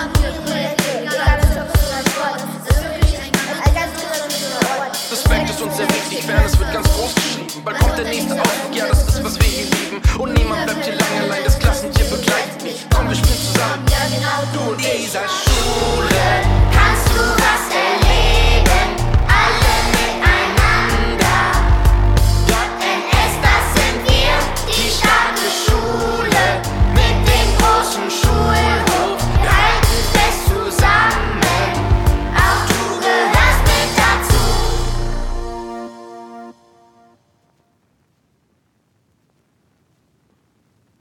Respekt ist uns sehr wichtig, Fairness wird ganz groß geschrieben. Bald kommt der nächste Ausflug, ja, das ist, was wir hier lieben. Und niemand bleibt hier lange allein, das Klassentier begleitet mich. Komm, wir spielen zusammen, du und ich.